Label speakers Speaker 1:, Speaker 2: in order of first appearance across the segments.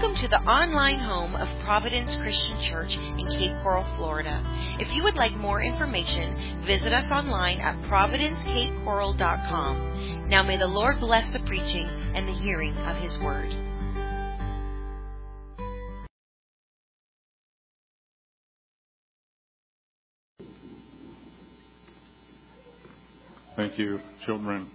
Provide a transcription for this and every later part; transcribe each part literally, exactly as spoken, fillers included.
Speaker 1: Welcome to the online home of Providence Christian Church in Cape Coral, Florida. If you would like more information, visit us online at providence cape coral dot com. Now may the Lord bless the preaching and the hearing of His Word.
Speaker 2: Thank you, children.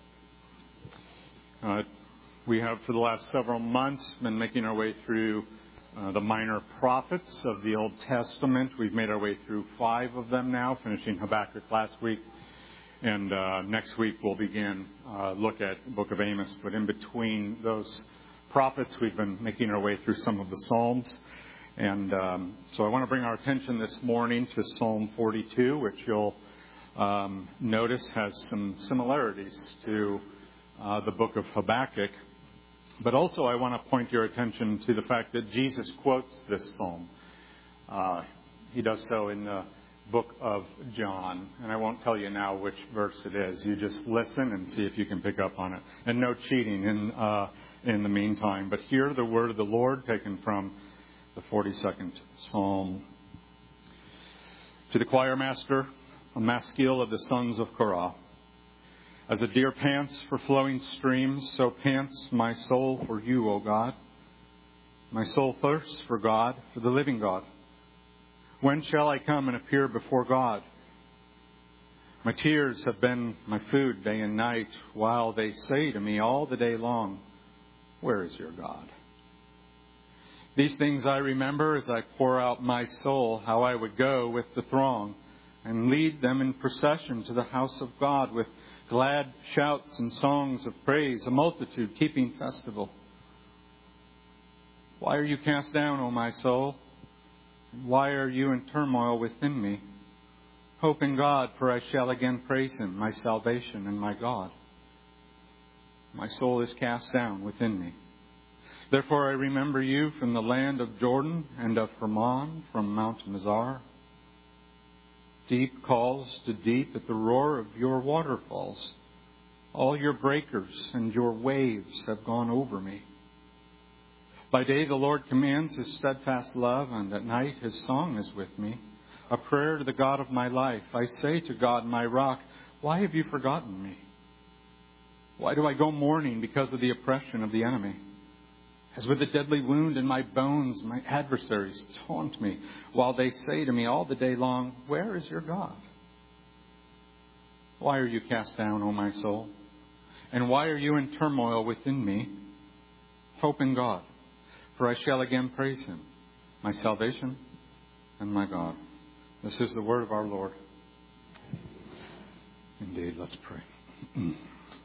Speaker 2: Uh, we have, for the last several months, been making our way through uh, the minor prophets of the Old Testament. We've made our way through five of them now, finishing Habakkuk last week. And uh, next week we'll begin uh, look at the book of Amos. But in between those prophets, we've been making our way through some of the Psalms. And um, so I want to bring our attention this morning to Psalm forty-two, which you'll um, notice has some similarities to uh, the book of Habakkuk. But also I want to point your attention to the fact that Jesus quotes this psalm. Uh, he does so in the book of John. And I won't tell you now which verse it is. You just listen and see if you can pick up on it. And no cheating in, uh, in the meantime. But hear the word of the Lord taken from the forty-second Psalm. To the choir master, a maskil of the sons of Korah. As a deer pants for flowing streams, so pants my soul for you, O God. My soul thirsts for God, for the living God. When shall I come and appear before God? My tears have been my food day and night, while they say to me all the day long, where is your God? These things I remember as I pour out my soul, how I would go with the throng and lead them in procession to the house of God with glad shouts and songs of praise, a multitude keeping festival. Why are you cast down, O my soul? Why are you in turmoil within me? Hope in God, for I shall again praise Him, my salvation and my God. My soul is cast down within me. Therefore I remember you from the land of Jordan and of Hermon, from Mount Mizar. Deep calls to deep at the roar of your waterfalls. All your breakers and your waves have gone over me. By day the Lord commands His steadfast love, and at night His song is with me, a prayer to the God of my life. I say to God, my rock, why have you forgotten me? Why do I go mourning because of the oppression of the enemy? As with a deadly wound in my bones, my adversaries taunt me, while they say to me all the day long, where is your God? Why are you cast down, O my soul? And why are you in turmoil within me? Hope in God, for I shall again praise Him, my salvation and my God. This is the word of our Lord. Indeed, let's pray.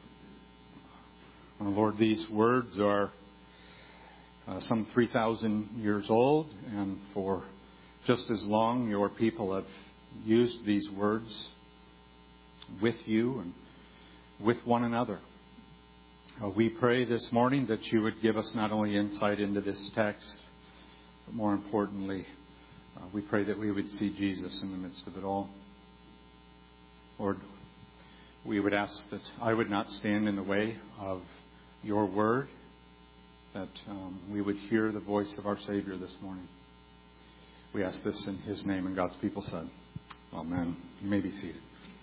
Speaker 2: Our Lord, these words are Uh, some three thousand years old, and for just as long your people have used these words with you and with one another. Uh, we pray this morning that you would give us not only insight into this text, but more importantly, uh, we pray that we would see Jesus in the midst of it all. Lord, we would ask that I would not stand in the way of your word, that um, we would hear the voice of our Savior this morning. We ask this in His name, and God's people said, Amen. You may be seated.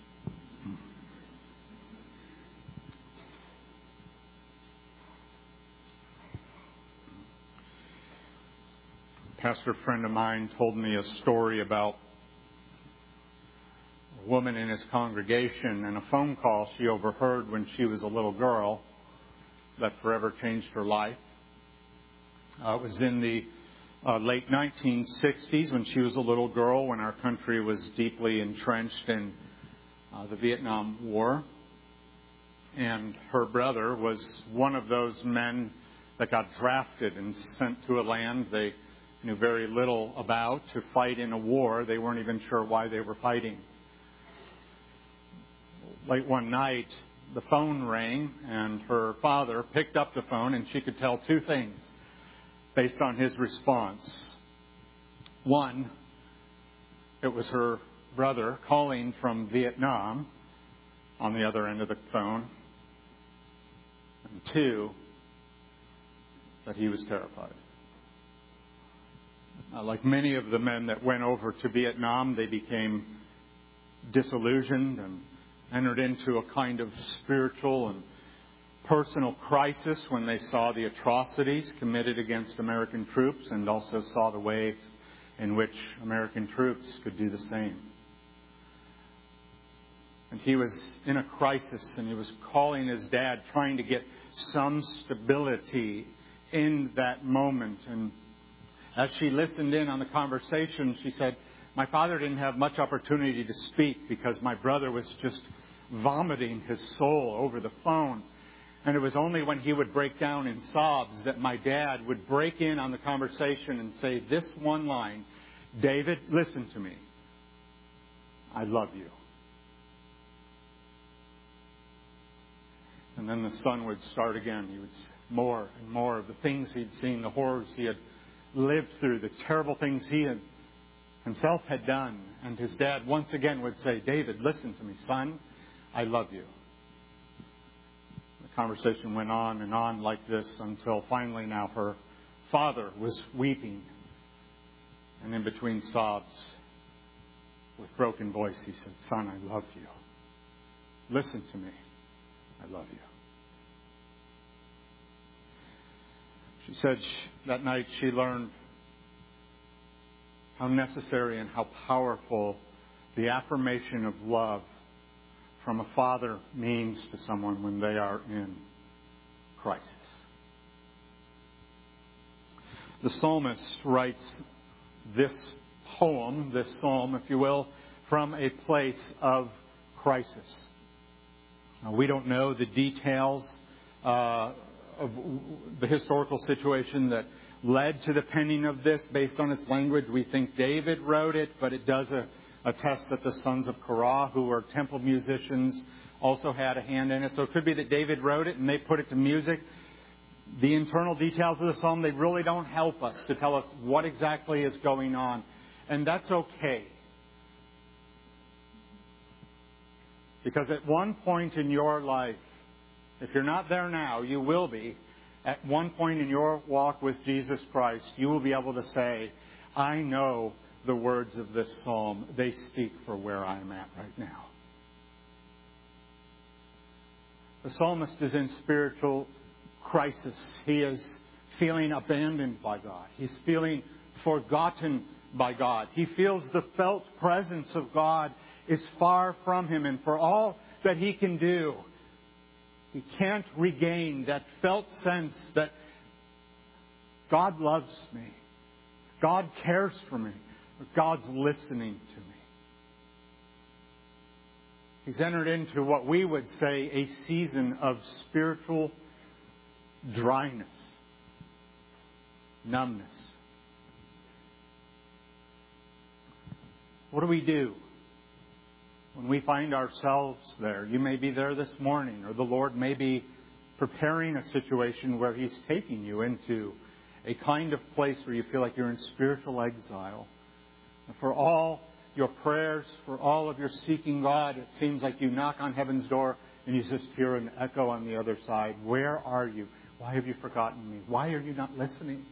Speaker 2: A pastor friend of mine told me a story about a woman in his congregation and a phone call she overheard when she was a little girl that forever changed her life. Uh, it was in the uh, late nineteen sixties when she was a little girl, when our country was deeply entrenched in uh, the Vietnam War. And her brother was one of those men that got drafted and sent to a land they knew very little about to fight in a war. They weren't even sure why they were fighting. Late one night, the phone rang, and her father picked up the phone, and she could tell two things based on his response. One, it was her brother calling from Vietnam on the other end of the phone. And two, that he was terrified. Uh, like many of the men that went over to Vietnam, they became disillusioned and entered into a kind of spiritual and personal crisis when they saw the atrocities committed against American troops and also saw the ways in which American troops could do the same. And he was in a crisis, and he was calling his dad, trying to get some stability in that moment. And as she listened in on the conversation, she said, "My father didn't have much opportunity to speak because my brother was just vomiting his soul over the phone. And it was only when he would break down in sobs that my dad would break in on the conversation and say this one line, 'David, listen to me. I love you.'" And then the son would start again. He would say more and more of the things he'd seen, the horrors he had lived through, the terrible things he had himself had done. And his dad once again would say, "David, listen to me, son. I love you." The conversation went on and on like this until finally now her father was weeping. And in between sobs, with broken voice, he said, "Son, I love you. Listen to me. I love you." She said that night she learned how necessary and how powerful the affirmation of love from a father means to someone when they are in crisis. The psalmist writes this poem, this psalm, if you will, from a place of crisis. Now, we don't know the details uh, of the historical situation that led to the penning of this based on its language. We think David wrote it, but it does a, attest that the sons of Korah, who were temple musicians, also had a hand in it. So it could be that David wrote it and they put it to music. The internal details of the psalm, they really don't help us to tell us what exactly is going on. And that's okay. Because at one point in your life, if you're not there now, you will be. At one point in your walk with Jesus Christ, you will be able to say, "I know the words of this psalm. They speak for where I'm at right now." The psalmist is in spiritual crisis. He is feeling abandoned by God. He's feeling forgotten by God. He feels the felt presence of God is far from him. And for all that he can do, he can't regain that felt sense that God loves me. God cares for me. God's listening to me. He's entered into what we would say a season of spiritual dryness, numbness. What do we do when we find ourselves there? You may be there this morning, or the Lord may be preparing a situation where He's taking you into a kind of place where you feel like you're in spiritual exile. And for all your prayers, for all of your seeking God, it seems like you knock on heaven's door and you just hear an echo on the other side. Where are you? Why have you forgotten me? Why are you not listening?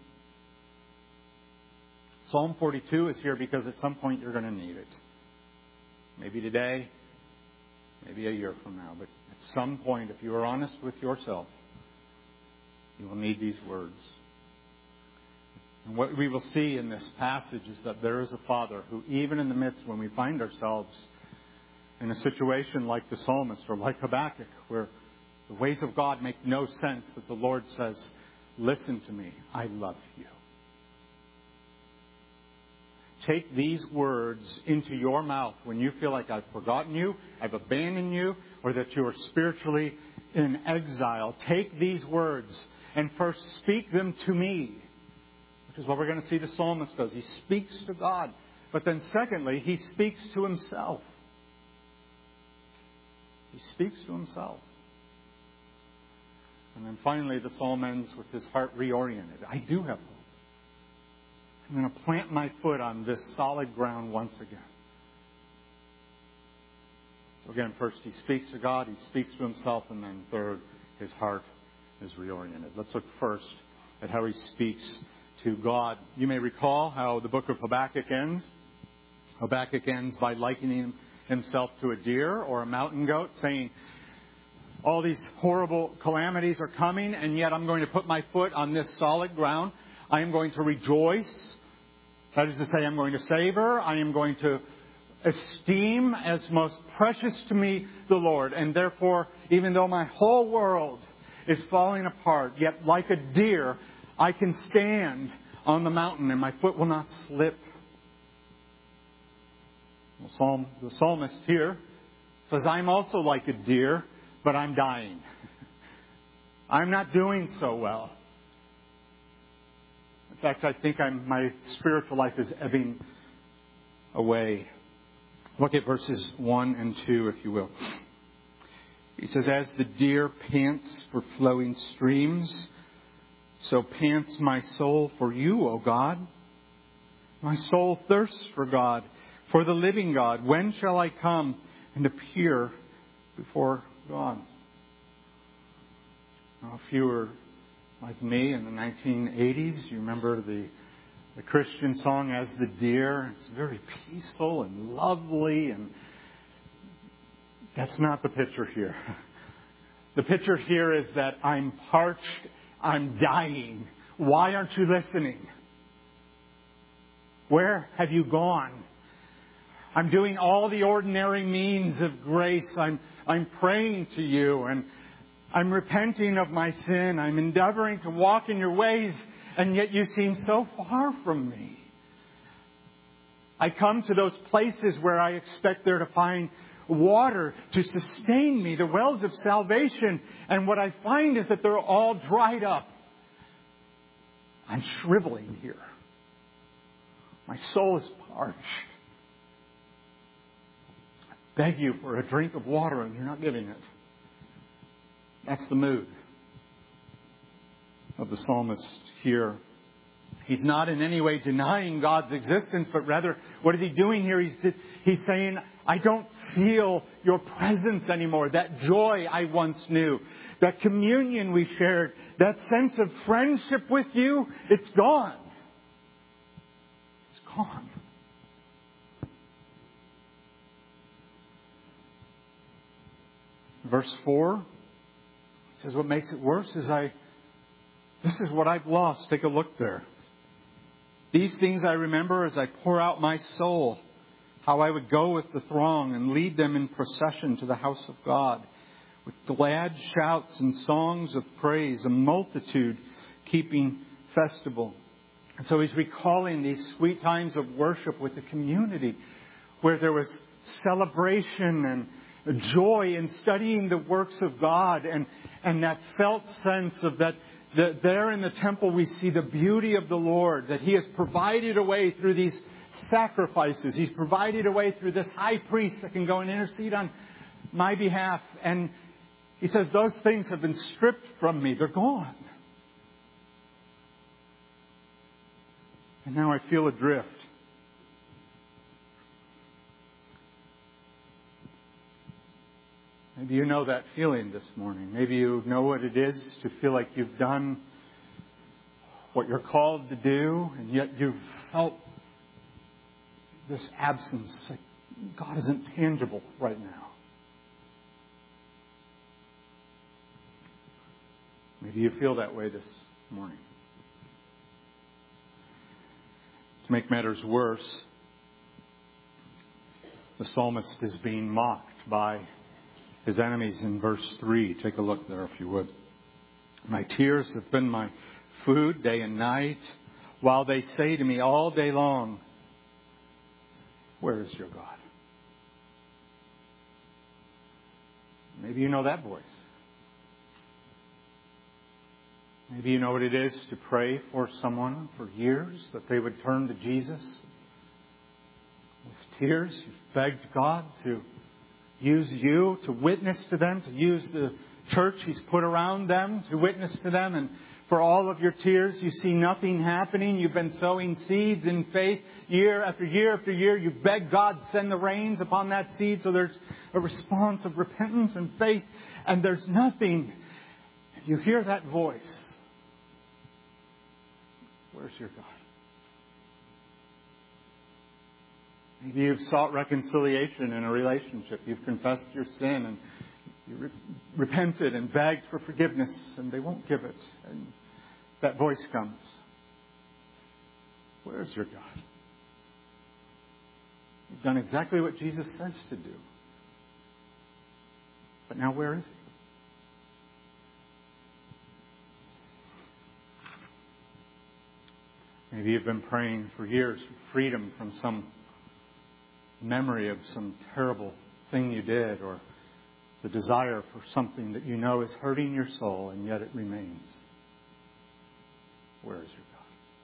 Speaker 2: Psalm forty-two is here because at some point you're going to need it. Maybe today, maybe a year from now. But at some point, if you are honest with yourself, you will need these words. And what we will see in this passage is that there is a Father who, even in the midst when we find ourselves in a situation like the psalmist or like Habakkuk, where the ways of God make no sense, that the Lord says, "Listen to me, I love you." Take these words into your mouth when you feel like I've forgotten you, I've abandoned you, or that you are spiritually in exile. Take these words and first speak them to me, which is what we're going to see the psalmist does. He speaks to God. But then secondly, he speaks to himself. He speaks to himself. And then finally, the psalm ends with his heart reoriented. I do have hope. I'm going to plant my foot on this solid ground once again. So again, first he speaks to God, he speaks to himself, and then third, his heart is reoriented. Let's look first at how he speaks to God. You may recall how the book of Habakkuk ends. Habakkuk ends by likening himself to a deer or a mountain goat, saying, all these horrible calamities are coming, and yet I'm going to put my foot on this solid ground. I am going to rejoice. That is to say, I'm going to savor. I am going to esteem as most precious to me the Lord. And therefore, even though my whole world is falling apart, yet like a deer, I can stand on the mountain and my foot will not slip. The, psalm, the psalmist here says, I'm also like a deer, but I'm dying. I'm not doing so well. In fact, I think I'm, my spiritual life is ebbing away. Look at verses one and two, if you will. He says, as the deer pants for flowing streams, so pants my soul for you, O God. My soul thirsts for God, for the living God. When shall I come and appear before God? Now, if you were like me in the nineteen eighties, you remember the, the Christian song, As the Deer. It's very peaceful and lovely, and that's not the picture here. The picture here is that I'm parched, I'm dying. Why aren't you listening? Where have you gone? I'm doing all the ordinary means of grace. I'm, I'm praying to you, and I'm repenting of my sin. I'm endeavoring to walk in your ways, and yet you seem so far from me. I come to those places where I expect there to find water to sustain me, the wells of salvation, and what I find is that they're all dried up. I'm shriveling here. My soul is parched. I beg you for a drink of water, and you're not giving it. That's the mood of the psalmist here. He's not in any way denying God's existence, but rather, what is he doing here? He's, he's saying, I don't feel your presence anymore. That joy I once knew, that communion we shared, that sense of friendship with you, it's gone. It's gone. Verse four says, what makes it worse is I, this is what I've lost. Take a look there. These things I remember as I pour out my soul, how I would go with the throng and lead them in procession to the house of God, with glad shouts and songs of praise, a multitude keeping festival. And so he's recalling these sweet times of worship with the community, where there was celebration and joy in studying the works of God, and, and that felt sense of that, that there in the temple we see the beauty of the Lord, that He has provided a way through these sacrifices. He's provided a way through this high priest that can go and intercede on my behalf. And he says, those things have been stripped from me. They're gone. And now I feel adrift. Maybe you know that feeling this morning. Maybe you know what it is to feel like you've done what you're called to do, and yet you've felt this absence. Like God isn't tangible right now. Maybe you feel that way this morning. To make matters worse, the psalmist is being mocked by his enemies in verse three. Take a look there if you would. My tears have been my food day and night, while they say to me all day long, where is your God? Maybe you know that voice. Maybe you know what it is to pray for someone for years, that they would turn to Jesus. With tears, you've begged God to use you to witness to them, to use the church He's put around them to witness to them. And for all of your tears, you see nothing happening. You've been sowing seeds in faith year after year after year. You beg God to send the rains upon that seed so there's a response of repentance and faith. And there's nothing. You hear that voice. Where's your God? Maybe you've sought reconciliation in a relationship. You've confessed your sin and you re- repented and begged for forgiveness, and they won't give it. And that voice comes. Where's your God? You've done exactly what Jesus says to do. But now where is He? Maybe you've been praying for years for freedom from some memory of some terrible thing you did, or the desire for something that you know is hurting your soul, and yet it remains. Where is your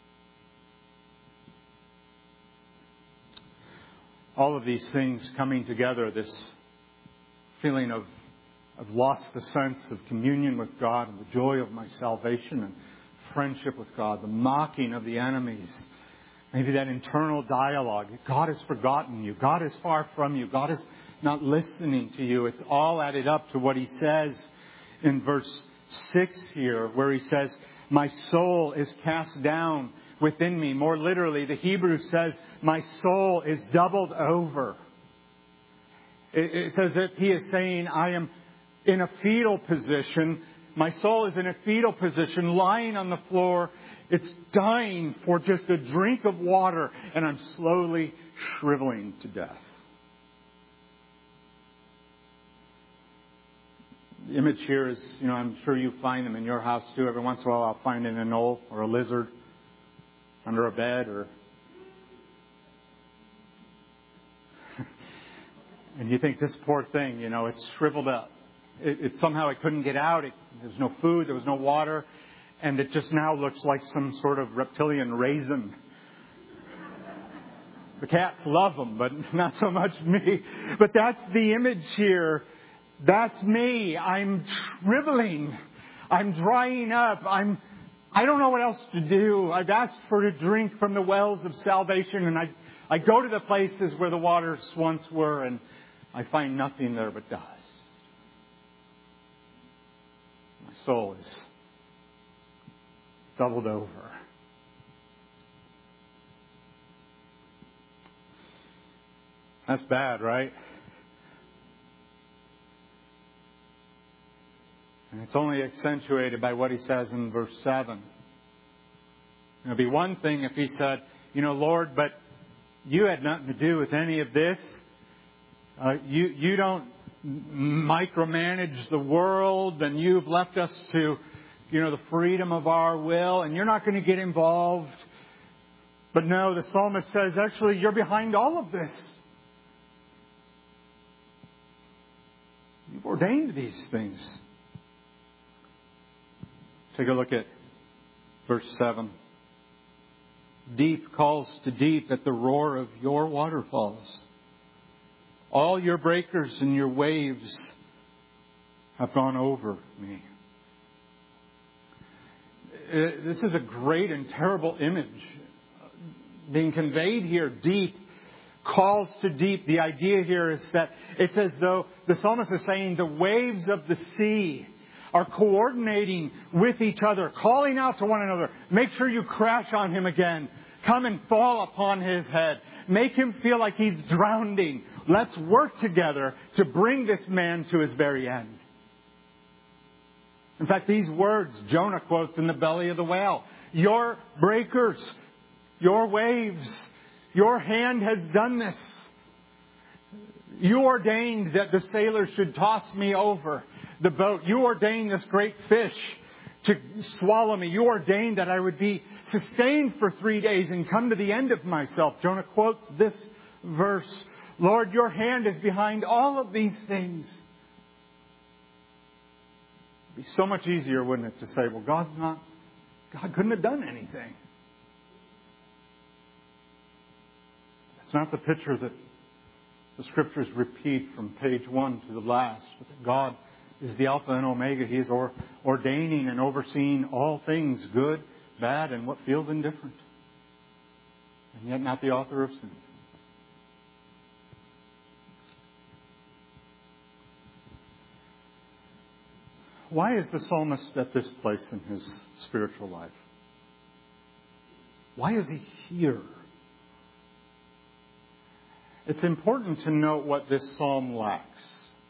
Speaker 2: God? All of these things coming together, this feeling of I've lost the sense of communion with God and the joy of my salvation and friendship with God, the mocking of the enemies, maybe that internal dialogue. God has forgotten you. God is far from you. God is not listening to you. It's all added up to what He says in verse six here, where He says, my soul is cast down within me. More literally, the Hebrew says, my soul is doubled over. It's as if He is saying, I am in a fetal position. My soul is in a fetal position, lying on the floor. It's dying for just a drink of water, and I'm slowly shriveling to death. The image here is, you know, I'm sure you find them in your house too. Every once in a while I'll find an anole or a lizard under a bed, or and you think, this poor thing, you know, it's shriveled up. It, it somehow it couldn't get out. It, there was no food. There was no water. And it just now looks like some sort of reptilian raisin. The cats love them, but not so much me. But that's the image here. That's me. I'm shriveling. I'm drying up. I'm, I don't know what else to do. I've asked for a drink from the wells of salvation, and I, I go to the places where the waters once were, and I find nothing there but dust. My soul is doubled over. That's bad, right? And it's only accentuated by what He says in verse seven. It would be one thing if He said, you know, Lord, but you had nothing to do with any of this. Uh, you, you don't micromanage the world, and you've left us to, you know, the freedom of our will, and you're not going to get involved. But no, the psalmist says, actually, you're behind all of this. You've ordained these things. Take a look at verse seven. Deep calls to deep at the roar of your waterfalls. All your breakers and your waves have gone over me. This is a great and terrible image being conveyed here. Deep calls to deep. The idea here is that it's as though the psalmist is saying the waves of the sea are coordinating with each other, calling out to one another. Make sure you crash on him again. Come and fall upon his head. Make him feel like he's drowning. Let's work together to bring this man to his very end. In fact, these words Jonah quotes in the belly of the whale. Your breakers, your waves, your hand has done this. You ordained that the sailors should toss me over the boat. You ordained this great fish to swallow me. You ordained that I would be sustained for three days and come to the end of myself. Jonah quotes this verse. Lord, your hand is behind all of these things. It'd be so much easier, wouldn't it, to say, well, God's not, God couldn't have done anything. It's not the picture that the Scriptures repeat from page one to the last. But that God is the Alpha and Omega. He is or, ordaining and overseeing all things, good, bad, and what feels indifferent. And yet not the author of sin. Why is the psalmist at this place in his spiritual life? Why is he here? It's important to note what this psalm lacks.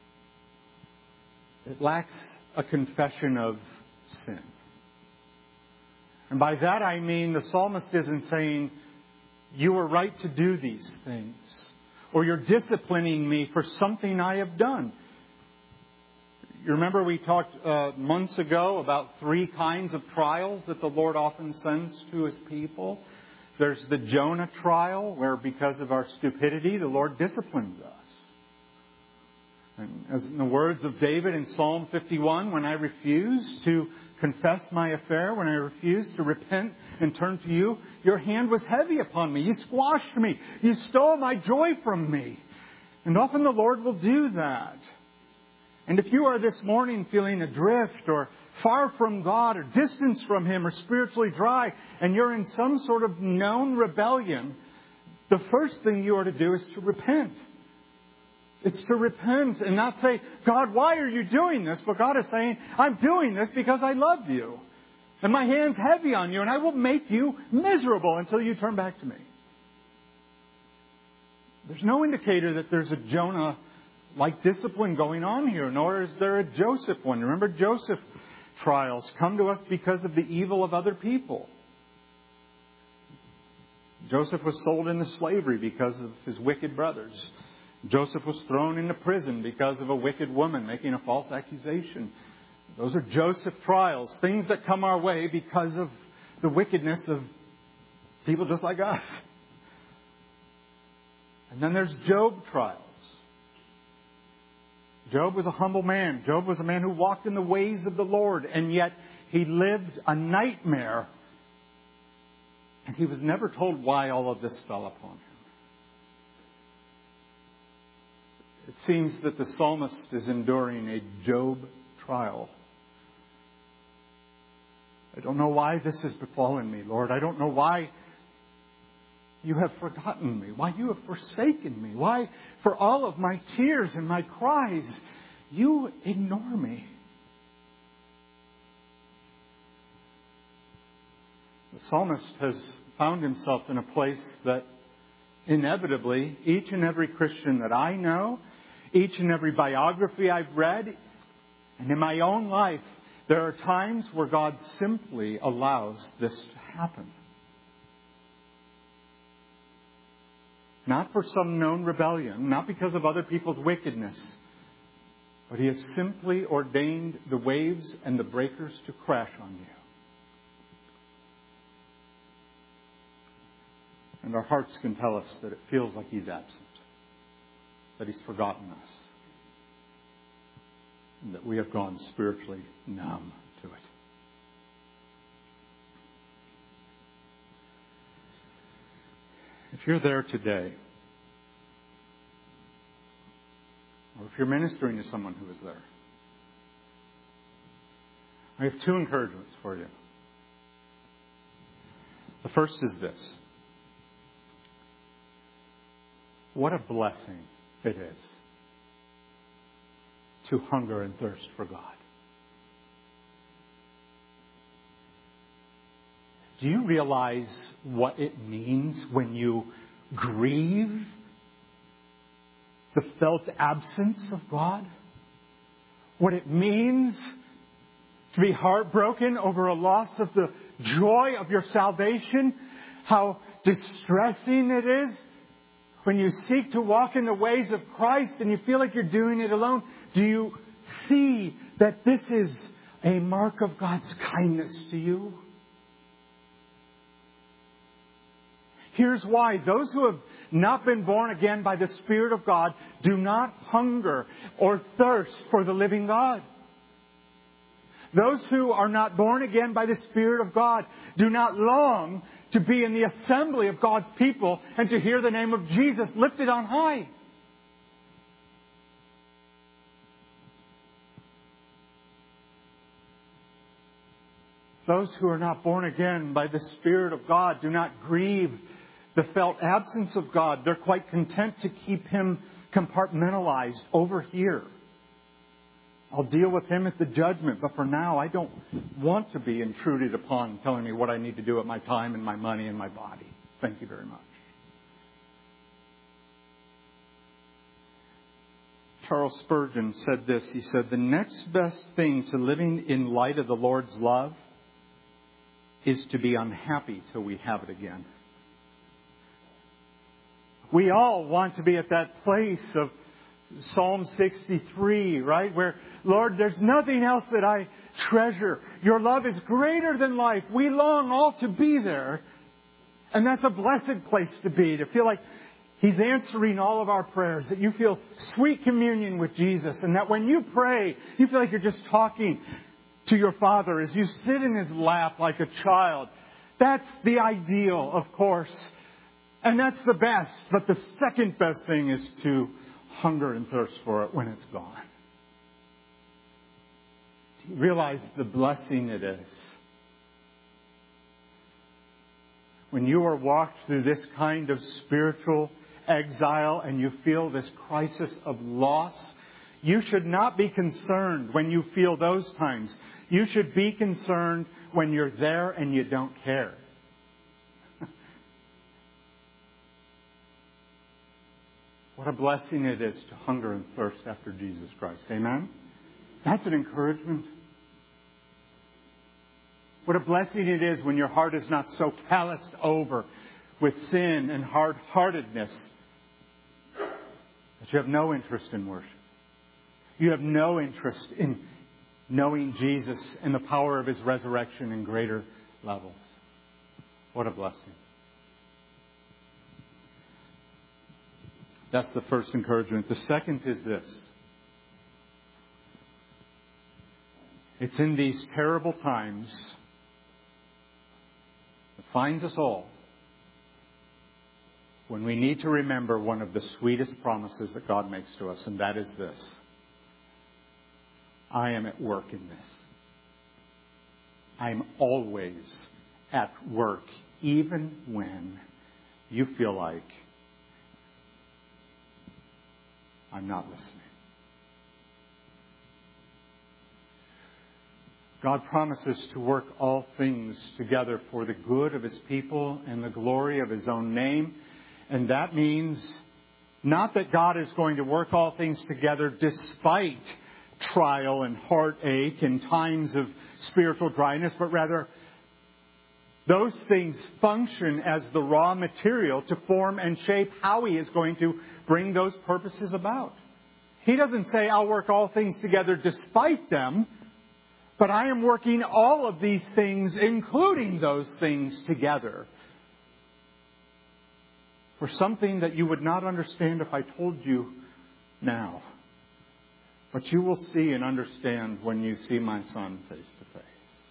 Speaker 2: It lacks a confession of sin. And by that I mean the psalmist isn't saying, you were right to do these things, or you're disciplining me for something I have done. You remember we talked uh, months ago about three kinds of trials that the Lord often sends to His people. There's the Jonah trial, where because of our stupidity, the Lord disciplines us. And as in the words of David in Psalm fifty-one, when I refuse to confess my affair, when I refuse to repent and turn to you, your hand was heavy upon me. You squashed me. You stole my joy from me. And often the Lord will do that. And if you are this morning feeling adrift or far from God or distance from Him or spiritually dry, and you're in some sort of known rebellion, the first thing you are to do is to repent. It's to repent and not say, God, why are you doing this? But God is saying, I'm doing this because I love you. And my hand's heavy on you, and I will make you miserable until you turn back to me. There's no indicator that there's a Jonah-like discipline going on here, nor is there a Joseph one. Remember, Joseph trials come to us because of the evil of other people. Joseph was sold into slavery because of his wicked brothers. Joseph was thrown into prison because of a wicked woman making a false accusation. Those are Joseph trials, things that come our way because of the wickedness of people just like us. And then there's Job trials. Job was a humble man. Job was a man who walked in the ways of the Lord, and yet he lived a nightmare. And he was never told why all of this fell upon him. It seems that the psalmist is enduring a Job trial. I don't know why this has befallen me, Lord. I don't know why you have forgotten me, why you have forsaken me, why for all of my tears and my cries you ignore me. The psalmist has found himself in a place that inevitably each and every Christian that I know, each and every biography I've read, and in my own life, there are times where God simply allows this to happen. Not for some known rebellion, not because of other people's wickedness, but He has simply ordained the waves and the breakers to crash on you. And our hearts can tell us that it feels like He's absent, that He's forgotten us, and that we have gone spiritually numb to it. If you're there today, or if you're ministering to someone who is there, I have two encouragements for you. The first is this. What a blessing it is to hunger and thirst for God. Do you realize what it means when you grieve the felt absence of God? What it means to be heartbroken over a loss of the joy of your salvation? How distressing it is when you seek to walk in the ways of Christ and you feel like you're doing it alone. Do you see that this is a mark of God's kindness to you? Here's why. Those who have not been born again by the Spirit of God do not hunger or thirst for the living God. Those who are not born again by the Spirit of God do not long to be in the assembly of God's people and to hear the name of Jesus lifted on high. Those who are not born again by the Spirit of God do not grieve the felt absence of God. They're quite content to keep Him compartmentalized over here. I'll deal with Him at the judgment. But for now, I don't want to be intruded upon telling me what I need to do with my time and my money and my body. Thank you very much. Charles Spurgeon said this. He said, the next best thing to living in light of the Lord's love is to be unhappy till we have it again. We all want to be at that place of Psalm sixty-three, right? Where, Lord, there's nothing else that I treasure. Your love is greater than life. We long all to be there. And that's a blessed place to be, to feel like He's answering all of our prayers, that you feel sweet communion with Jesus, and that when you pray, you feel like you're just talking to your Father as you sit in His lap like a child. That's the ideal, of course. And that's the best. But the second best thing is to hunger and thirst for it when it's gone. Do you realize the blessing it is? When you are walked through this kind of spiritual exile and you feel this crisis of loss, you should not be concerned when you feel those times. You should be concerned when you're there and you don't care. What a blessing it is to hunger and thirst after Jesus Christ. Amen? That's an encouragement. What a blessing it is when your heart is not so calloused over with sin and hard-heartedness that you have no interest in worship. You have no interest in knowing Jesus and the power of His resurrection in greater levels. What a blessing. That's the first encouragement. The second is this. It's in these terrible times that finds us all when we need to remember one of the sweetest promises that God makes to us, and that is this. I am at work in this. I am always at work, even when you feel like I'm not listening. God promises to work all things together for the good of His people and the glory of His own name. And that means not that God is going to work all things together despite trial and heartache and times of spiritual dryness, but rather those things function as the raw material to form and shape how He is going to bring those purposes about. He doesn't say, I'll work all things together despite them, but I am working all of these things, including those things, together for something that you would not understand if I told you now. But you will see and understand when you see my Son face to face.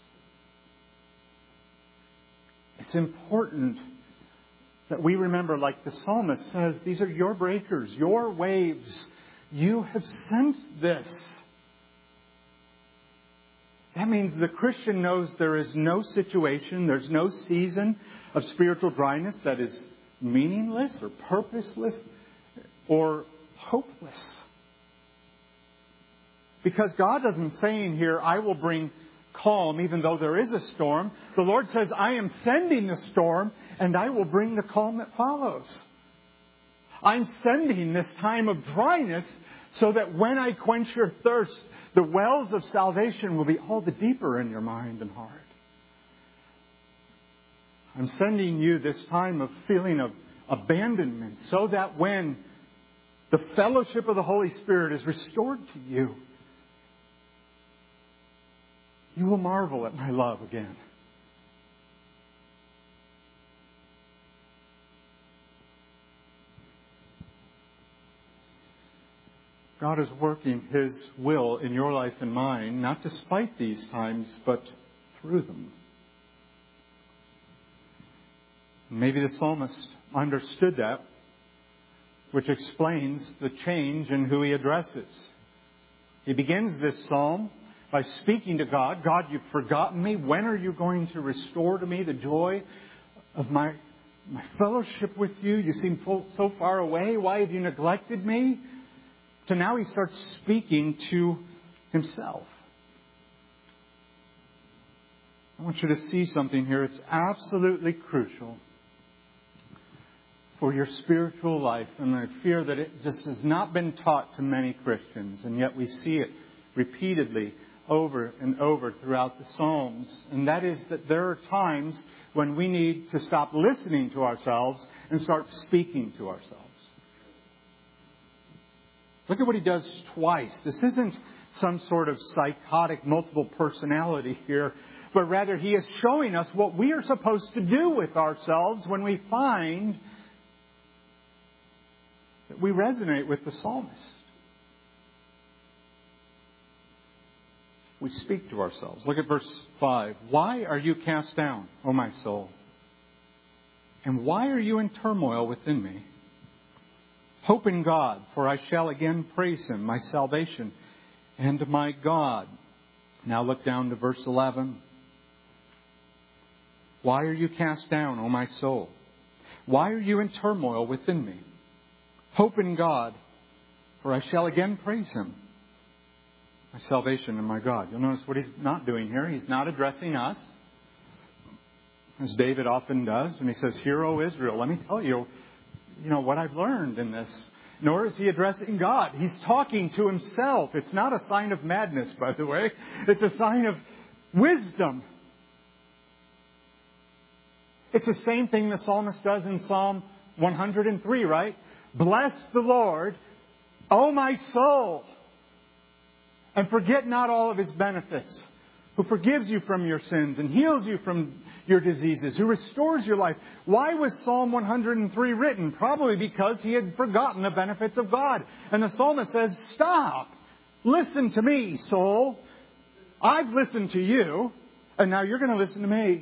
Speaker 2: It's important that we remember, like the psalmist says, these are your breakers, your waves. You have sent this. That means the Christian knows there is no situation, there's no season of spiritual dryness that is meaningless or purposeless or hopeless. Because God doesn't say in here, I will bring calm even though there is a storm. The Lord says, I am sending the storm and I will bring the calm that follows. I'm sending this time of dryness so that when I quench your thirst, the wells of salvation will be all the deeper in your mind and heart. I'm sending you this time of feeling of abandonment so that when the fellowship of the Holy Spirit is restored to you, you will marvel at my love again. God is working His will in your life and mine, not despite these times, but through them. Maybe the psalmist understood that, which explains the change in who he addresses. He begins this psalm by speaking to God. God, you've forgotten me. When are you going to restore to me the joy of my, my fellowship with you? You seem so far away. Why have you neglected me? To now he starts speaking to Himself. I want you to see something here. It's absolutely crucial for your spiritual life. And I fear that it just has not been taught to many Christians. And yet we see it repeatedly over and over throughout the Psalms. And that is that there are times when we need to stop listening to ourselves and start speaking to ourselves. Look at what he does twice. This isn't some sort of psychotic multiple personality here, but rather he is showing us what we are supposed to do with ourselves when we find that we resonate with the psalmist. We speak to ourselves. Look at verse five. Why are you cast down, O my soul? And why are you in turmoil within me? Hope in God, for I shall again praise Him, my salvation and my God. Now look down to verse eleven. Why are you cast down, O my soul? Why are you in turmoil within me? Hope in God, for I shall again praise Him, my salvation and my God. You'll notice what he's not doing here. He's not addressing us, as David often does. And he says, Hear, O Israel, let me tell you, you know, what I've learned in this. Nor is he addressing God. He's talking to himself. It's not a sign of madness, by the way. It's a sign of wisdom. It's the same thing the psalmist does in Psalm one hundred three, right? Bless the Lord, O my soul, and forget not all of His benefits, who forgives you from your sins and heals you from your diseases, who restores your life. Why was Psalm one hundred three written? Probably because he had forgotten the benefits of God. And the psalmist says, stop. Listen to me, soul. I've listened to you, and now you're going to listen to me.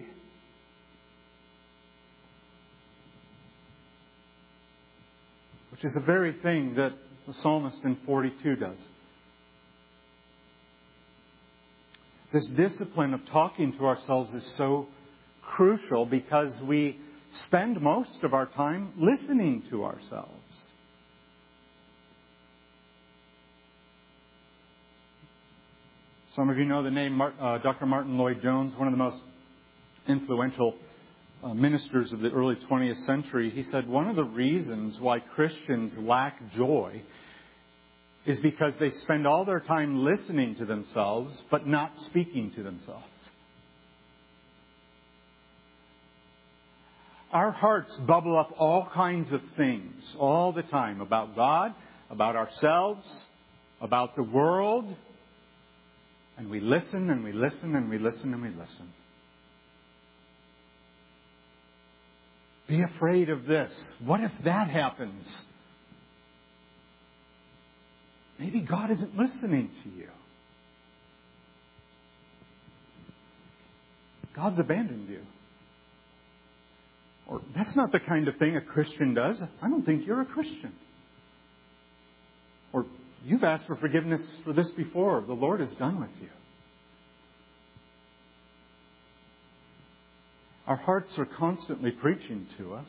Speaker 2: Which is the very thing that the psalmist in forty-two does. This discipline of talking to ourselves is so crucial because we spend most of our time listening to ourselves. Some of you know the name uh, Doctor Martin Lloyd-Jones, one of the most influential uh, ministers of the early twentieth century. He said one of the reasons why Christians lack joy is because they spend all their time listening to themselves, but not speaking to themselves. Our hearts bubble up all kinds of things all the time about God, about ourselves, about the world. And we listen and we listen and we listen and we listen. Be afraid of this. What if that happens? Maybe God isn't listening to you. God's abandoned you. Or that's not the kind of thing a Christian does. I don't think you're a Christian. Or you've asked for forgiveness for this before. The Lord is done with you. Our hearts are constantly preaching to us,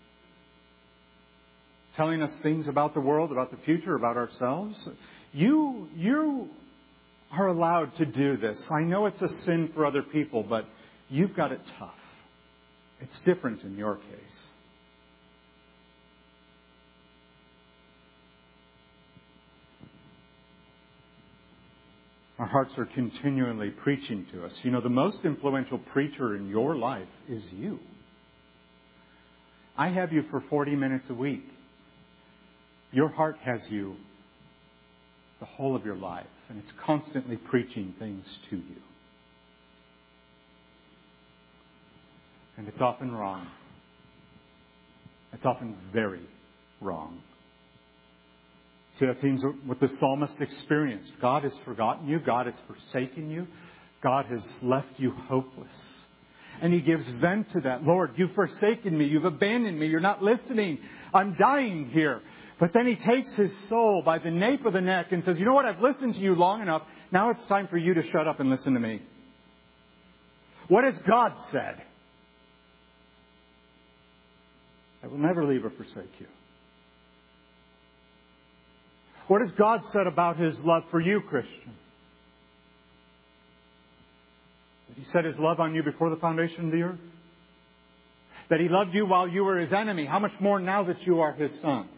Speaker 2: telling us things about the world, about the future, about ourselves. You, you are allowed to do this. I know it's a sin for other people, but you've got it tough. It's different in your case. Our hearts are continually preaching to us. You know, the most influential preacher in your life is you. I have you for forty minutes a week. Your heart has you the whole of your life, and it's constantly preaching things to you. And it's often wrong. It's often very wrong. See, that seems what the psalmist experienced. God has forgotten you. God has forsaken you. God has left you hopeless. And he gives vent to that. Lord, you've forsaken me. You've abandoned me. You're not listening. I'm dying here. But then he takes his soul by the nape of the neck and says, you know what? I've listened to you long enough. Now it's time for you to shut up and listen to me. What has God said? I will never leave or forsake you. What has God said about His love for you, Christian? He set His love on you before the foundation of the earth. That He loved you while you were His enemy. How much more now that you are His son?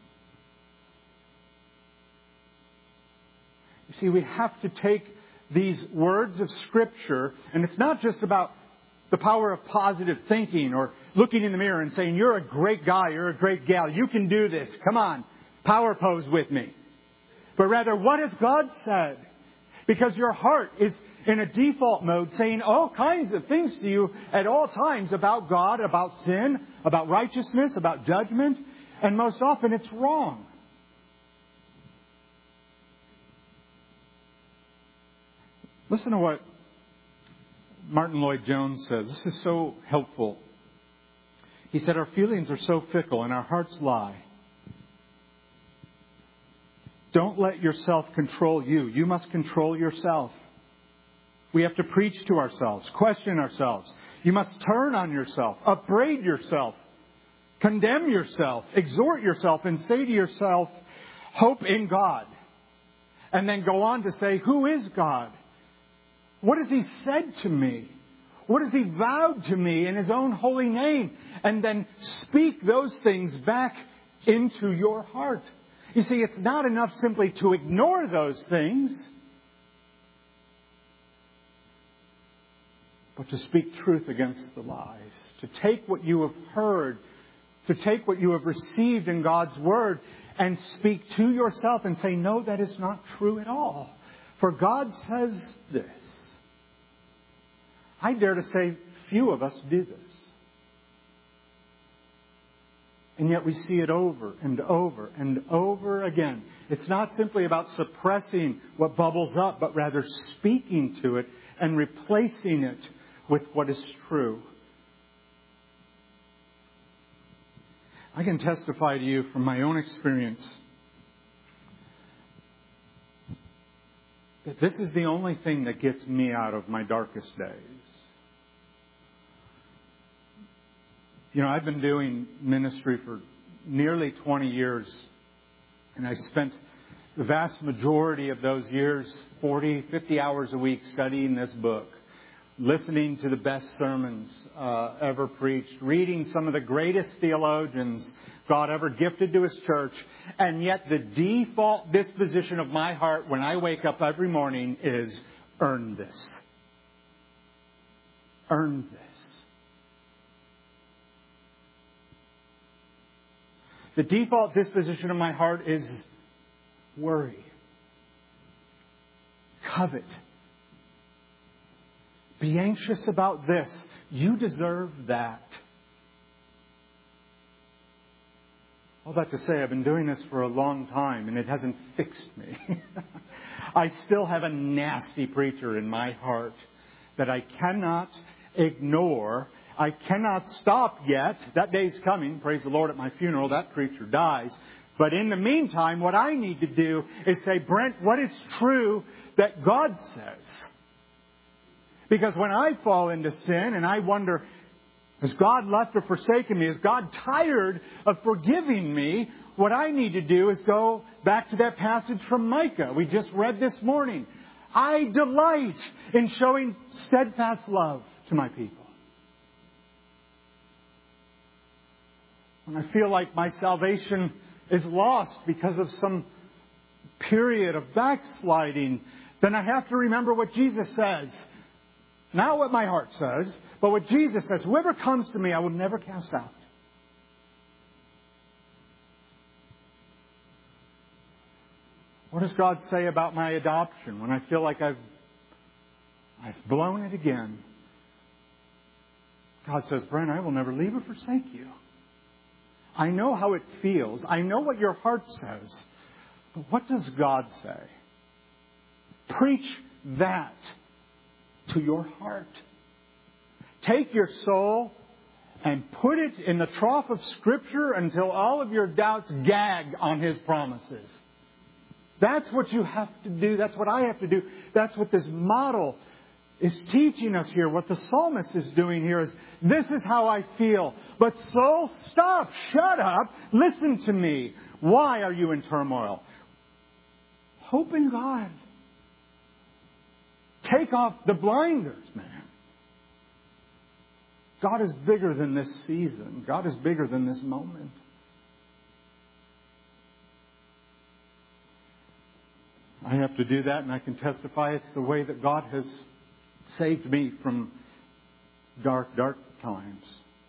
Speaker 2: You see, we have to take these words of Scripture, and it's not just about the power of positive thinking or looking in the mirror and saying, you're a great guy, you're a great gal, you can do this, come on, power pose with me. But rather, what has God said? Because your heart is in a default mode saying all kinds of things to you at all times about God, about sin, about righteousness, about judgment. And most often it's wrong. Listen to what Martin Lloyd-Jones says. This is so helpful. He said, our feelings are so fickle and our hearts lie. Don't let yourself control you. You must control yourself. We have to preach to ourselves, question ourselves. You must turn on yourself, upbraid yourself, condemn yourself, exhort yourself, and say to yourself, hope in God. And then go on to say, who is God? What has He said to me? What has He vowed to me in His own holy name? And then speak those things back into your heart. You see, it's not enough simply to ignore those things, but to speak truth against the lies. To take what you have heard, to take what you have received in God's Word and speak to yourself and say, no, that is not true at all. For God says this. I dare to say few of us do this. And yet we see it over and over and over again. It's not simply about suppressing what bubbles up, but rather speaking to it and replacing it with what is true. I can testify to you from my own experience that this is the only thing that gets me out of my darkest days. You know, I've been doing ministry for nearly twenty years, and I spent the vast majority of those years, forty, fifty hours a week studying this book, listening to the best sermons uh, ever preached, reading some of the greatest theologians God ever gifted to His church, and yet the default disposition of my heart when I wake up every morning is, earn this. Earn this. The default disposition of my heart is worry, covet, be anxious about this. You deserve that. All that to say, I've been doing this for a long time and it hasn't fixed me. I still have a nasty preacher in my heart that I cannot ignore. I cannot stop yet. That day's coming. Praise the Lord, at my funeral, that preacher dies. But in the meantime, what I need to do is say, Brent, what is true that God says? Because when I fall into sin and I wonder, has God left or forsaken me? Is God tired of forgiving me? What I need to do is go back to that passage from Micah we just read this morning. I delight in showing steadfast love to my people. When I feel like my salvation is lost because of some period of backsliding, then I have to remember what Jesus says. Not what my heart says, but what Jesus says. Whoever comes to me, I will never cast out. What does God say about my adoption when I feel like I've, I've blown it again? God says, Brent, I will never leave or forsake you. I know how it feels. I know what your heart says. But what does God say? Preach that to your heart. Take your soul and put it in the trough of Scripture until all of your doubts gag on His promises. That's what you have to do. That's what I have to do. That's what this model is teaching us here. What the psalmist is doing here is, this is how I feel. But soul, stop, shut up, listen to me. Why are you in turmoil? Hope in God. Take off the blinders, man. God is bigger than this season. God is bigger than this moment. I have to do that, and I can testify it's the way that God has saved me from dark, dark times.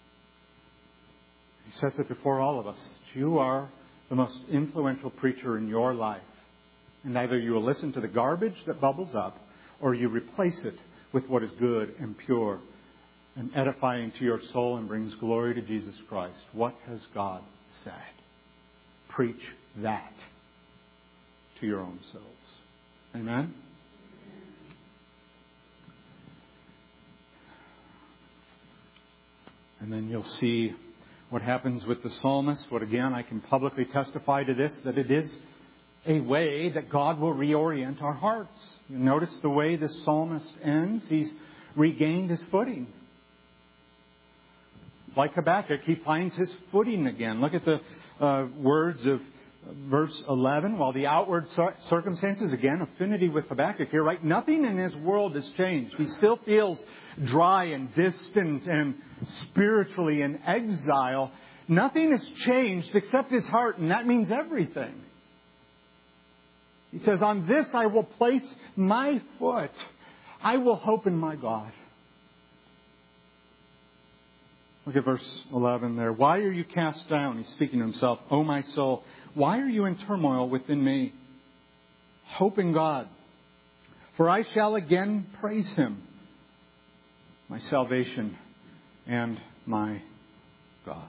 Speaker 2: He sets it before all of us. You are the most influential preacher in your life. And either you will listen to the garbage that bubbles up, or you replace it with what is good and pure and edifying to your soul and brings glory to Jesus Christ. What has God said? Preach that to your own souls. Amen? And then you'll see what happens with the psalmist. What again, I can publicly testify to this, that it is a way that God will reorient our hearts. You notice the way this psalmist ends. He's regained his footing. Like Habakkuk, he finds his footing again. Look at the uh, words of verse eleven. While the outward circumstances, again, affinity with Habakkuk here, right? Nothing in his world has changed. He still feels dry and distant and spiritually in exile. Nothing has changed except his heart, and that means everything. He says, on this I will place my foot. I will hope in my God. Look at verse eleven there. Why are you cast down? He's speaking to himself. O my soul, why are you in turmoil within me? Hope in God, for I shall again praise Him, my salvation and my God.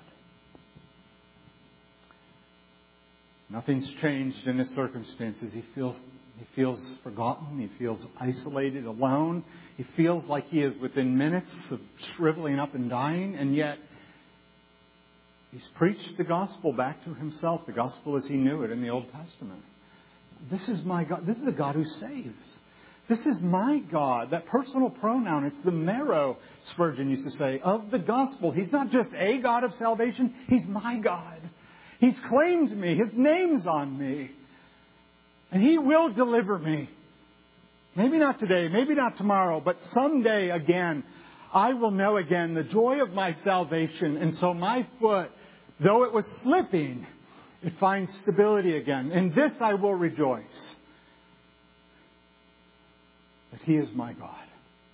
Speaker 2: Nothing's changed in his circumstances. He feels he feels forgotten. He feels isolated, alone. He feels like he is within minutes of shriveling up and dying. And yet, he's preached the gospel back to himself. The gospel as he knew it in the Old Testament. This is my God. This is the God who saves. This is my God. That personal pronoun, it's the marrow, Spurgeon used to say, of the gospel. He's not just a God of salvation. He's my God. He's claimed me. His name's on me. And He will deliver me. Maybe not today, maybe not tomorrow, but someday again, I will know again the joy of my salvation. And so my foot, though it was slipping, it finds stability again. In this I will rejoice. That He is my God.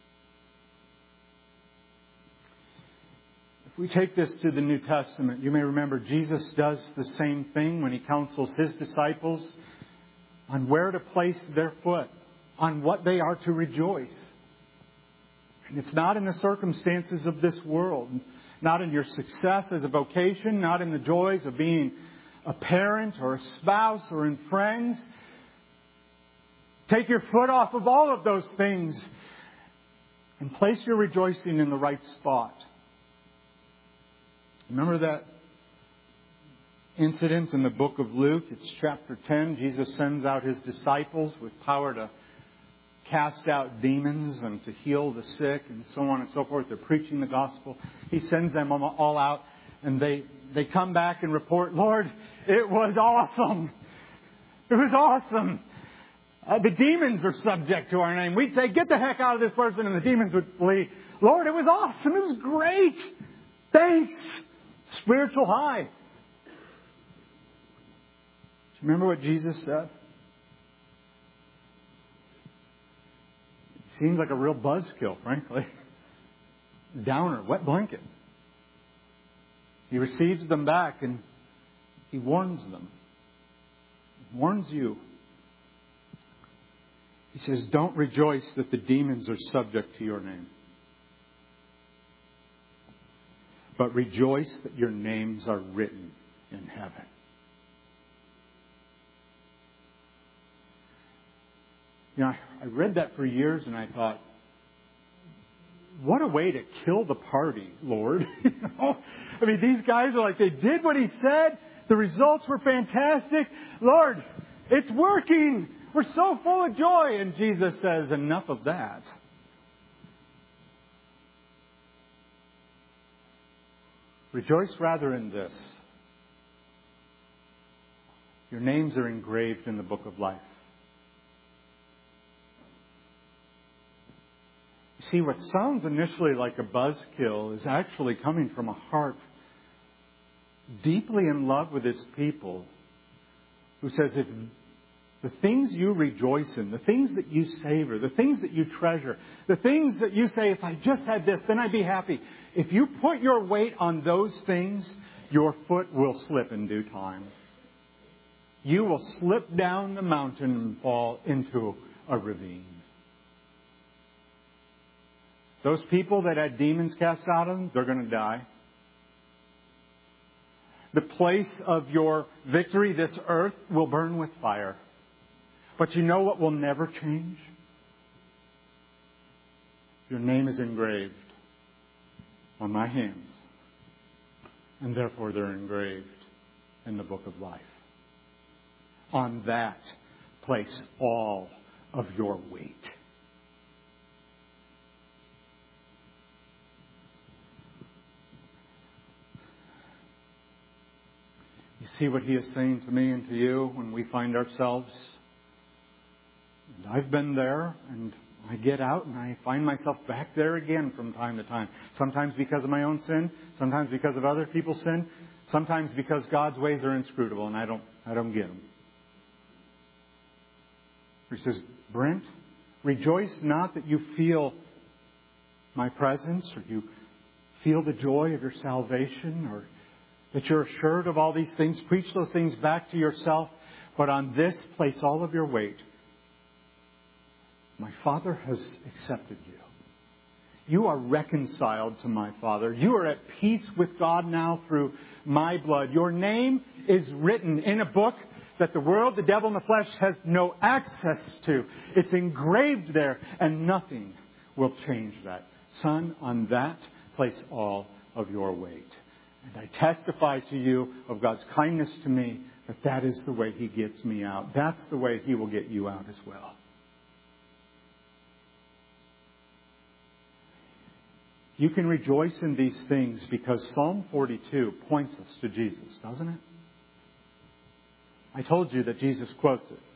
Speaker 2: If we take this to the New Testament, you may remember Jesus does the same thing when He counsels His disciples on where to place their foot, on what they are to rejoice. And it's not in the circumstances of this world, not in your success as a vocation, not in the joys of being a parent or a spouse or in friends. Take your foot off of all of those things and place your rejoicing in the right spot. Remember that incident in the book of Luke? It's chapter ten. Jesus sends out His disciples with power to cast out demons and to heal the sick and so on and so forth. They're preaching the gospel. He sends them all out and they, they come back and report, Lord, it was awesome. It was awesome. Uh, the demons are subject to our name. We'd say, get the heck out of this person, and the demons would flee. Lord, it was awesome. It was great. Thanks. Spiritual high. Do you remember what Jesus said? It seems like a real buzzkill, frankly. Downer, wet blanket. He receives them back and He warns them. He warns you. He says, don't rejoice that the demons are subject to your name. But rejoice that your names are written in heaven. You know, I read that for years and I thought, what a way to kill the party, Lord. You know? I mean, these guys are like, they did what He said. The results were fantastic. Lord, it's working. We're so full of joy. And Jesus says, enough of that. Rejoice rather in this. Your names are engraved in the book of life. You See, what sounds initially like a buzzkill is actually coming from a heart deeply in love with His people, who says, if the things you rejoice in, the things that you savor, the things that you treasure, the things that you say, if I just had this, then I'd be happy. If you put your weight on those things, your foot will slip in due time. You will slip down the mountain and fall into a ravine. Those people that had demons cast out of them, they're going to die. The place of your victory, this earth, will burn with fire. But you know what will never change? Your name is engraved on my hands. And therefore they're engraved in the book of life. On that, place all of your weight. You see what He is saying to me and to you when we find ourselves? And I've been there, and I get out and I find myself back there again from time to time. Sometimes because of my own sin, sometimes because of other people's sin, sometimes because God's ways are inscrutable and I don't I don't get them. He says, Brent, rejoice not that you feel my presence, or you feel the joy of your salvation, or that you're assured of all these things. Preach those things back to yourself. But on this, place all of your weight. My Father has accepted you. You are reconciled to my Father. You are at peace with God now through my blood. Your name is written in a book that the world, the devil, and the flesh has no access to. It's engraved there, and nothing will change that. Son, on that, place all of your weight. And I testify to you of God's kindness to me, that that is the way He gets me out. That's the way He will get you out as well. You can rejoice in these things because Psalm forty-two points us to Jesus, doesn't it? I told you that Jesus quotes it.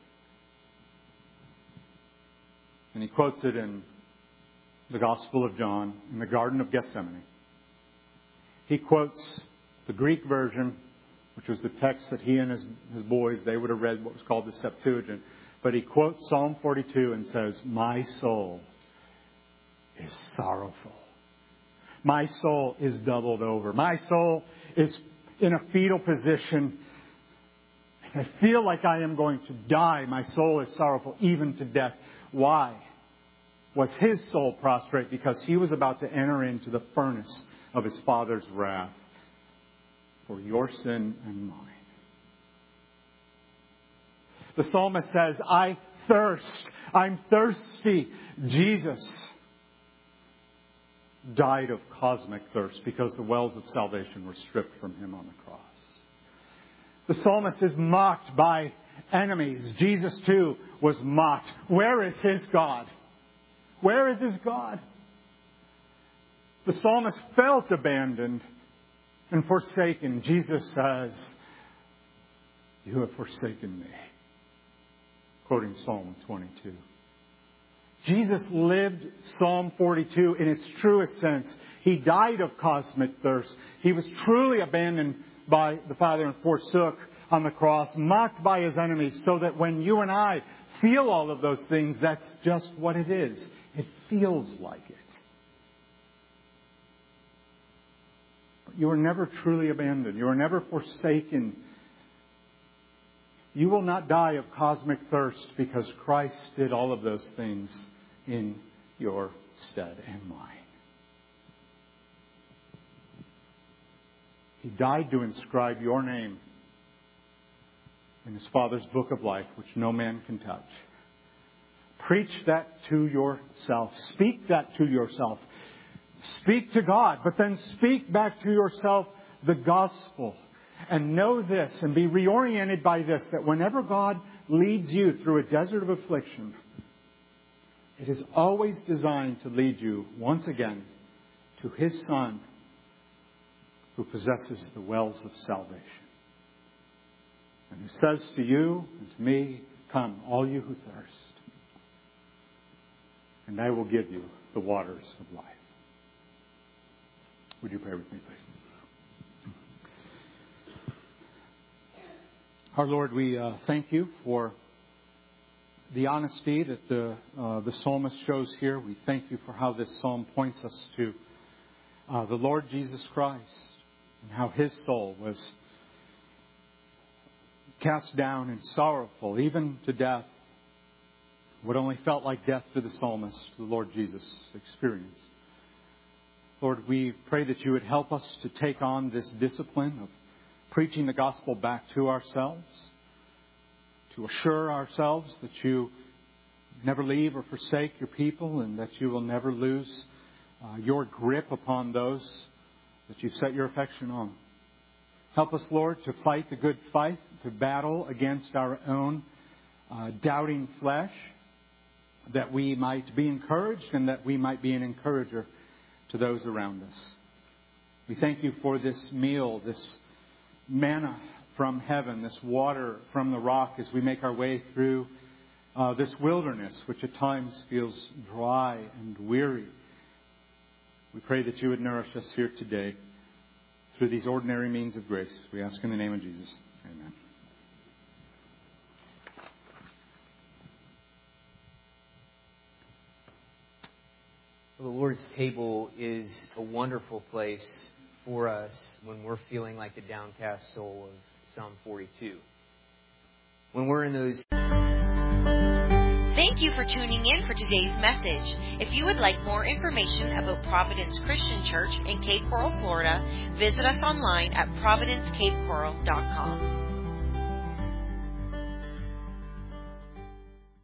Speaker 2: And He quotes it in the Gospel of John, in the Garden of Gethsemane. He quotes the Greek version, which was the text that he and his, his boys, they would have read what was called the Septuagint. But he quotes Psalm forty-two and says, my soul is sorrowful. My soul is doubled over. My soul is in a fetal position. I feel like I am going to die. My soul is sorrowful, even to death. Why was his soul prostrate? Because he was about to enter into the furnace of his Father's wrath for your sin and mine. The psalmist says, I thirst. I'm thirsty. Jesus died of cosmic thirst because the wells of salvation were stripped from him on the cross. The psalmist is mocked by enemies. Jesus too was mocked. Where is his God? Where is his God? The psalmist felt abandoned and forsaken. Jesus says, you have forsaken me. Quoting Psalm twenty-two. Jesus lived Psalm forty-two in its truest sense. He died of cosmic thirst. He was truly abandoned by the Father and forsook on the cross, mocked by his enemies, so that when you and I feel all of those things, that's just what it is. It feels like it. But you were never truly abandoned. You were never forsaken. You will not die of cosmic thirst because Christ did all of those things in your stead and mine. He died to inscribe your name in his Father's book of life, which no man can touch. Preach that to yourself. Speak that to yourself. Speak to God, but then speak back to yourself the gospel. And know this, and be reoriented by this, that whenever God leads you through a desert of affliction, it is always designed to lead you once again to his Son, who possesses the wells of salvation. And who says to you and to me, come, all you who thirst, and I will give you the waters of life. Would you pray with me, please? Our Lord, we uh, thank you for the honesty that the uh, the psalmist shows here. We thank you for how this psalm points us to uh, the Lord Jesus Christ and how his soul was cast down and sorrowful, even to death. What only felt like death to the psalmist, the Lord Jesus experienced. Lord, we pray that you would help us to take on this discipline of preaching the gospel back to ourselves, to assure ourselves that you never leave or forsake your people and that you will never lose uh, your grip upon those that you've set your affection on. Help us, Lord, to fight the good fight, to battle against our own uh, doubting flesh, that we might be encouraged and that we might be an encourager to those around us. We thank you for this meal, this manna from heaven, this water from the rock as we make our way through uh, this wilderness, which at times feels dry and weary. We pray that you would nourish us here today through these ordinary means of grace. We ask in the name of Jesus. Amen.
Speaker 3: The Lord's table is a wonderful place for us when we're feeling like the downcast soul of Psalm forty-two. When we're in those...
Speaker 1: Thank you for tuning in for today's message. If you would like more information about Providence Christian Church in Cape Coral, Florida, visit us online at providence cape coral dot com.